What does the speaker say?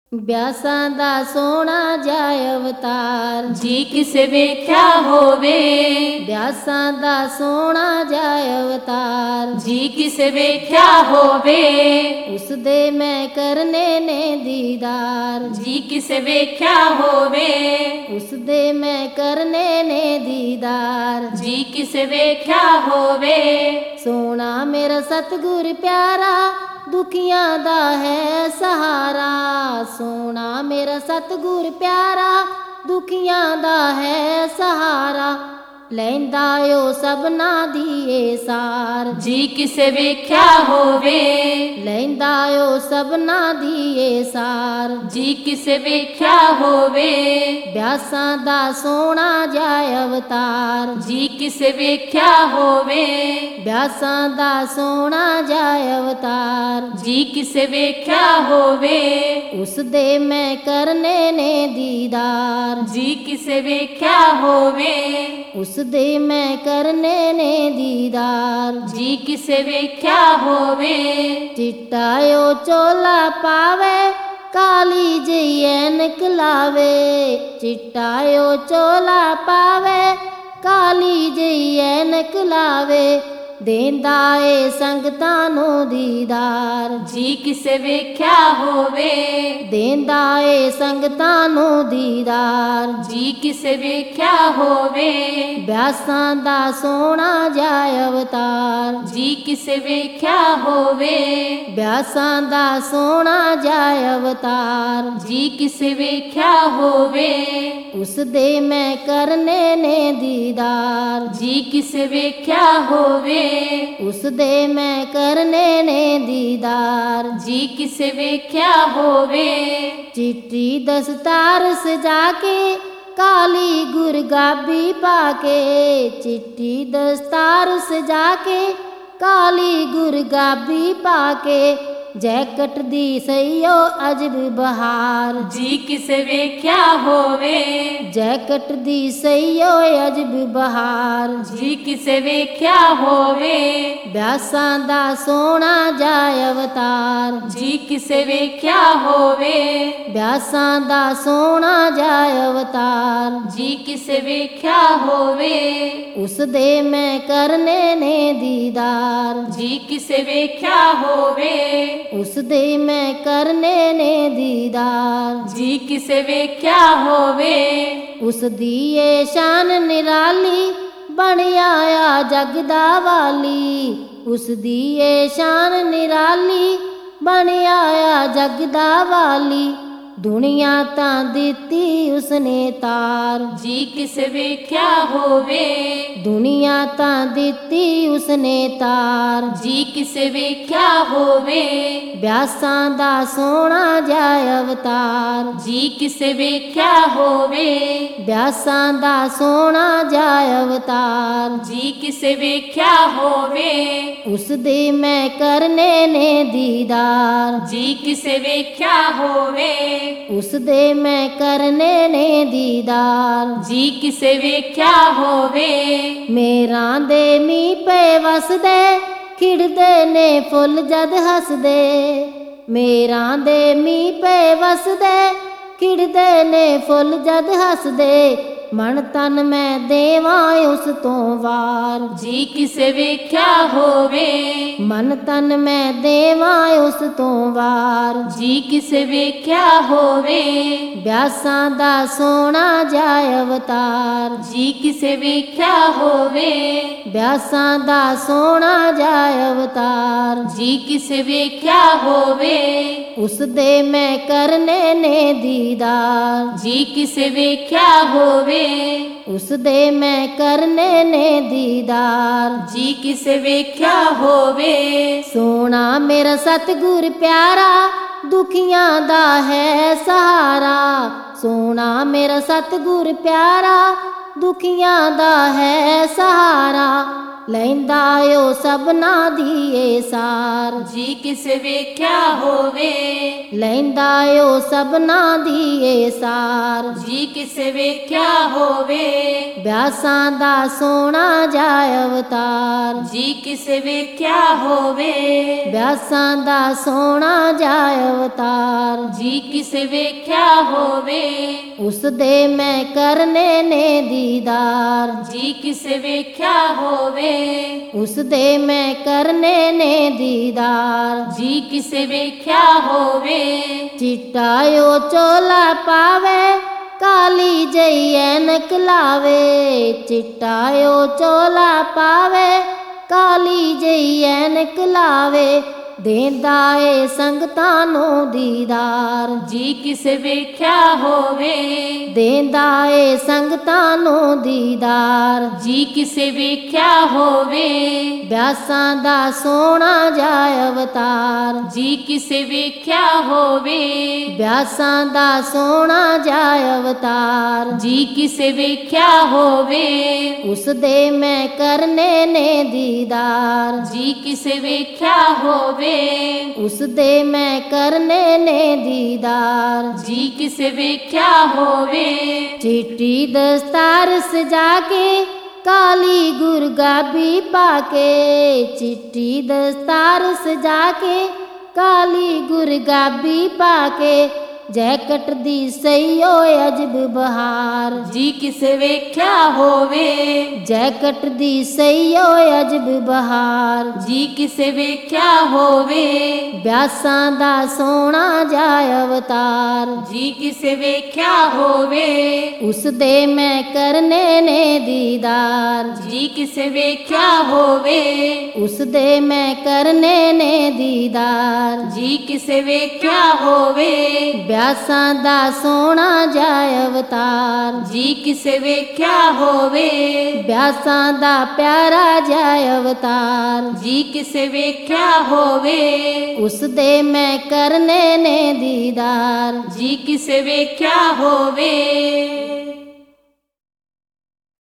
ਬਿਆਸਾਂ ਦਾ ਸੋਹਣਾ ਜਾਇ ਅਵਤਾਰ, ਜੀ ਕਿਸੇ ਵੇਖਿਆ ਹੋਵੇ। ਬਿਆਸਾਂ ਦਾ ਸੋਹਣਾ ਜਾਇ ਅਵਤਾਰ, ਜੀ ਕਿਸੇ ਵੇਖਿਆ ਹੋਵੇ। ਉਸ ਦੇ ਮੈਂ ਕਰਨੇ ਨੇ ਦੀਦਾਰ, ਜੀ ਕਿਸੇ ਵੇਖਿਆ ਹੋਵੇ। ਉਸ ਦੇ ਮੈਂ ਕਰਨੇ ਨੇ ਦੀਦਾਰ। ਜੀ ਕਿਸੇ ਵੇਖਿਆ ਹੋਵੇ। ਸੋਹਣਾ ਮੇਰਾ ਸਤਿਗੁਰ ਪਿਆਰਾ, ਦੁਖੀਆਂ ਦਾ ਹੈ ਸਹਾਰਾ। ਸੋਹਣਾ ਮੇਰਾ ਸਤਿਗੁਰ ਪਿਆਰਾ, ਦੁਖੀਆਂ ਦਾ ਹੈ ਸਹਾਰਾ। ਲੈਂਦਾ ਓ ਸਭਨਾ ਦੀ ਏ ਸਾਰ, ਜੀ ਕਿਸੇ ਵੇਖਿਆ ਹੋਵੇ। ਲੈਂਦਾ ਓ ਸਭਨਾ ਦੀ ਏ ਸਾਰ। ਜੀ ਕਿਸੇ ਵੇਖਿਆ ਹੋਵੇ। ਬਿਆਸਾਂ ਦਾ ਸੋਹਣਾ ਜਾਇ ਅਵਤਾਰ, ਜੀ ਕਿਸੇ ਵੇਖਿਆ ਹੋਵੇ। ਬਿਆਸਾਂ ਦਾ ਸੋਹਣਾ ਜਾਇ ਅਵਤਾਰ। ਜੀ ਕਿਸੇ ਵੇਖਿਆ ਹੋਵੇ। ਉਸ ਦੇ ਮੈਂ ਕਰਨੇ ਨੇ ਦੀਦਾਰ, ਜੀ ਕਿਸੇ ਵੇਖਿਆ ਹੋਵੇ। ਉਸ ਦੇ ਮੈਂ ਕਰਨੇ ਨੇ ਦੀਦਾਰ। ਜੀ ਕਿਸੇ ਵੇਖਿਆ ਹੋਵੇ। ਚਿੱਟਾ ਓ ਚੋਲਾ ਪਾਵੇ, ਕਾਲੀ ਜਿਹੀ ਐਨਕ ਲਾਵੇ। ਚਿੱਟਾ ਓ ਚੋਲਾ ਪਾਵੇ, ਕਾਲੀ ਜਿਹੀ ਐਨਕ ਲਾਵੇ। ਦੇਂਦਾ ਏ ਸੰਗਤਾਂ ਨੂੰ ਦੀਦਾਰ, ਜੀ ਕਿਸੇ ਵੇਖਿਆ ਹੋਵੇ। ਦੇਂਦਾ ਏ ਸੰਗਤਾਂ ਨੂੰ ਦੀਦਾਰ। ਜੀ ਕਿਸੇ ਵੇਖਿਆ ਹੋਵੇ। ਬਿਆਸਾਂ ਦਾ ਸੋਹਣਾ ਜਾਇ ਅਵਤਾਰ, ਜੀ ਕਿਸੇ ਵੇਖਿਆ ਹੋਵੇ। ਬਿਆਸਾਂ ਦਾ ਸੋਹਣਾ ਜਾਇ ਅਵਤਾਰ। ਜੀ ਕਿਸੇ ਵੇਖਿਆ ਹੋਵੇ। ਉਸ ਦੇ ਮੈਂ ਕਰਨੇ ਨੇ ਦੀਦਾਰ, ਜੀ ਕਿਸੇ ਵੇਖਿਆ ਹੋਵੇ। ਉਸ ਦੇ ਮੈਂ ਕਰਨੇ ਨੇ ਦੀਦਾਰ। ਜੀ ਕਿਸੇ ਵੇਖਿਆ ਹੋਵੇ। ਚਿੱਟੀ ਦਸਤਾਰ ਸਜਾ ਕੇ, ਕਾਲੀ ਗੁਰਗਾਬੀ ਪਾ ਕੇ। ਚਿੱਟੀ ਦਸਤਾਰ ਸਜਾ ਕੇ, ਕਾਲੀ ਗੁਰਗਾਬੀ ਪਾ ਕੇ। ਜੈਕਟ ਦੀ ਸਈਓ ਅਜਬ ਬਹਾਰ, ਜੀ ਕਿਸੇ ਵੇਖਿਆ ਹੋਵੇ। ਜੈਕਟ ਦੀ ਸਈਓ ਅਜਬ ਬਹਾਰ। ਜੀ ਕਿਸੇ ਵੇਖਿਆ ਹੋਵੇ। ਬਿਆਸਾਂ ਦਾ ਸੋਹਣਾ ਜਾਇ ਅਵਤਾਰ, ਜੀ ਕਿਸੇ ਵੇਖਿਆ ਹੋਵੇ। ਬਿਆਸਾਂ ਦਾ ਸੋਹਣਾ ਜਾਇ ਅਵਤਾਰ। ਜੀ ਕਿਸੇ ਵੇਖਿਆ ਹੋਵੇ। ਉਸ ਦੇ ਮੈਂ ਕਰਨੇ ਨੇ ਦੀਦਾਰ, ਜੀ ਕਿਸੇ ਵੇਖਿਆ ਹੋਵੇ। ਉਸ ਦੇ ਮੈਂ ਕਰਨੇ ਨੇ ਦੀਦਾਰ। ਜੀ ਕਿਸੇ ਵੇਖਿਆ ਹੋਵੇ। ਉਸ ਦੀ ਏ ਸ਼ਾਨ ਨਿਰਾਲੀ, ਬਣਿਆ ਆ ਜਗ ਦਾ ਵਾਲੀ। ਉਸ ਦੀ ਏ ਸ਼ਾਨ ਨਿਰਾਲੀ, ਬਣਿਆ ਆ ਜਗ ਦਾ ਵਾਲੀ। ਦੁਨੀਆ ਤਾਂ ਦਿੱਤੀ ਉਸਨੇ ਤਾਰ, ਜੀ ਕਿਸੇ ਵੇਖਿਆ ਹੋਵੇ। ਦੁਨੀਆ ਤਾਂ ਦਿੱਤੀ ਉਸਨੇ ਤਾਰ। ਜੀ ਕਿਸੇ ਵੇਖਿਆ ਹੋਵੇ। ਬਿਆਸਾਂ ਦਾ ਸੋਹਣਾ ਜਾਇ ਅਵਤਾਰ, ਜੀ ਕਿਸੇ ਵੇਖਿਆ ਹੋਵੇ। ਬਿਆਸਾਂ ਦਾ ਸੋਹਣਾ ਜਾਇ ਅਵਤਾਰ। ਜੀ ਕਿਸੇ ਵੇਖਿਆ ਹੋਵੇ। ਉਸ ਦੇ ਮੈਂ ਕਰਨੇ ਨੇ ਦੀਦਾਰ, ਜੀ ਕਿਸੇ ਵੇਖਿਆ ਹੋਵੇ। ਉਸ ਦੇ ਮੈਂ ਕਰਨੇ ਨੇ ਦੀਦਾਰ। ਜੀ ਕਿਸੇ ਵੇਖਿਆ ਹੋਵੇ। ਮੇਰਾਂ ਦੇ ਮੀਂਹ ਪਏ ਵਸਦੇ, ਖਿੜਦੇ ਨੇ ਫੁੱਲ ਜਦ ਹੱਸਦੇ। ਮੇਰਾਂ ਦੇ ਮੀਂਹ ਪਏ ਵਸਦੇ, ਖਿੜਦੇ ਨੇ ਫੁੱਲ ਜਦ ਹੱਸਦੇ। ਮਨ ਤਨ ਮੈਂ ਦੇਵਾਂ ਉਸ ਤੋਂ ਵਾਰ, ਜੀ ਕਿਸੇ ਵੇਖਿਆ ਹੋਵੇ। ਮਨ ਤਨ ਮੈਂ ਦੇਵਾਂ ਉਸ ਤੋਂ ਵਾਰ। ਜੀ ਕਿਸੇ ਵੇਖਿਆ ਹੋਵੇ। ਬਿਆਸਾਂ ਦਾ ਸੋਹਣਾ ਜਾਇ ਅਵਤਾਰ, ਜੀ ਕਿਸੇ ਵੇਖਿਆ ਹੋਵੇ। ਬਿਆਸਾਂ ਦਾ ਸੋਹਣਾ ਜਾਇ ਅਵਤਾਰ। ਜੀ ਕਿਸੇ ਵੇਖਿਆ ਹੋਵੇ। ਉਸ ਦੇ ਮੈਂ ਕਰਨੇ ਨੇ ਦੀਦਾਰ, ਜੀ ਕਿਸੇ ਵੇਖਿਆ ਹੋਵੇ। ਉਸ ਦੇ ਮੈਂ ਕਰਨੇ ਨੇ ਦੀਦਾਰ। ਜੀ ਕਿਸੇ ਵੇਖਿਆ ਹੋਵੇ। ਸੋਹਣਾ ਮੇਰਾ ਸਤਿਗੁਰ ਪਿਆਰਾ, ਦੁਖੀਆਂ ਦਾ ਹੈ ਸਹਾਰਾ। ਸੋਹਣਾ ਮੇਰਾ ਸਤਿਗੁਰ ਪਿਆਰਾ, ਦੁਖੀਆਂ ਦਾ ਹੈ ਸਹਾਰਾ। ਲੈਂਦਾ ਓ ਸਭਨਾ ਦੀ ਏ ਸਾਰ। ਜੀ ਕਿਸ ਵੇਖਿਆ ਹੋਵੇ, ਲੈਂਦਾ ਓ ਸਭਨਾ ਦੀ ਏ ਸਾਰ। ਜੀ ਕਿਸ ਵੇਖਿਆ ਹੋਵੇ, ਬਿਆਸਾਂ ਦਾ ਸੋਹਣਾ ਜਾ ਅਵਤਾਰ। ਜੀ ਕਿਸ ਵੇਖਿਆ ਹੋਵੇ, ਬਿਆਸਾਂ ਦਾ ਸੋਹਣਾ ਜਾ ਅਵਤਾਰ। ਜੀ ਕਿਸ ਵੇਖਿਆ ਹੋਵੇ, ਉਸ ਦੇ ਮੈਂ ਕਰਨੇ ਨੇ ਦੀਦਾਰ। ਜੀ ਕਿਸ ਵੇਖਿਆ ਹੋਵੇ, ਉਸ ਦੇ ਮੈਂ ਕਰਨੇ ਨੇ ਦੀਦਾਰ। ਜੀ ਕਿਸ ਵੇਖਿਆ ਹੋਵੇ, ਚਿੱਟਾ ਓ ਚੋਲਾ ਪਾਵੇ, ਕਾਲੀ ਜਈ ਐਨਕ ਲਾਵੇ। ਚਿੱਟਾ ਓ ਚੋਲਾ ਪਾਵੇ, ਕਾਲੀ ਜਈ ਐਨਕ ਲਾਵੇ। ਦੇਂਦਾ ਏ ਸੰਗਤਾਂ ਨੂੰ ਦੀਦਾਰ। ਜੀ ਕਿਸ ਵੇਖਿਆ ਹੋਵੇ, ਦੇਂਦਾ ਏ ਸੰਗਤਾਂ ਨੂੰ ਦੀਦਾਰ। ਜੀ ਕਿਸ ਵੇਖਿਆ ਹੋਵੇ, ਬਿਆਸਾਂ ਦਾ ਸੋਹਣਾ ਜਾ ਅਵਤਾਰ। ਜੀ ਕਿਸ ਵੇਖਿਆ ਹੋਵੇ, ਬਿਆਸਾਂ ਦਾ ਸੋਹਣਾ ਜਾ ਅਵਤਾਰ। ਜੀ ਕਿਸ ਵੇਖਿਆ ਹੋਵੇ, ਉਸ ਦੇ ਮੈਂ ਕਰਨੇ ਨੇ ਦੀਦਾਰ। ਜੀ ਕਿਸ ਵੇਖਿਆ ਹੋਵੇ, ਉਸ ਦੇ ਮੈਂ ਕਰਨੇ ਨੇ ਦੀਦਾਰ। ਜੀ ਕਿਸ ਵੇਖਿਆ ਹੋਵੇ, ਚਿੱਟੀ ਦਸਤਾਰ ਸਜਾ ਕੇ, ਕਾਲੀ ਗੁਰਗਾਬੀ ਪਾ ਕੇ। ਚਿੱਟੀ ਦਸਤਾਰ ਸਜਾ ਕੇ, ਕਾਲੀ ਗੁਰਗਾਬੀ ਪਾ ਕੇ। ਜੈਕਟ ਦੀ ਸਈ ਓ ਅਜਬ ਬਹਾਰ। ਜੀ ਕਿਸ ਵੇਖਿਆ ਹੋਵੇ, ਜੈਕਟ ਦੀ ਸਈ ਓ ਅਜਬ ਬਹਾਰ। ਜੀ ਕਿਸ ਵੇਖਿਆ ਹੋਵੇ, ਬਿਆਸਾਂ ਦਾ ਸੋਹਣਾ ਜਾ ਅਵਤਾਰ। ਜੀ ਕਿਸ ਵੇਖਿਆ ਹੋਵੇ, ਉਸ ਦੇ ਮੈਂ ਕਰਨੇ ਨੇ ਦੀਦਾਰ। ਜੀ ਕਿਸ ਵੇਖਿਆ ਹੋਵੇ, ਉਸ ਦੇ ਮੈਂ ਕਰਨੇ ਨੇ ਦੀਦਾਰ। ਜੀ ਕਿਸ ਵੇਖਿਆ ਹੋਵੇ, ਬਿਆਸਾਂ ਦਾ ਸੋਹਣਾ ਜਾ ਅਵਤਾਰ। ਜੀ ਕਿਸ ਵੇਖਿਆ ਹੋਵੇ, ਬਿਆਸਾਂ ਦਾ ਪਿਆਰਾ ਜਾ ਅਵਤਾਰ। ਜੀ ਕਿਸ ਵੇਖਿਆ ਹੋਵੇ, ਉਸ ਦੇ ਮੈਂ ਕਰਨੇ ਨੇ ਦੀਦਾਰ। ਜੀ ਕਿਸ ਵੇਖਿਆ ਹੋਵੇ।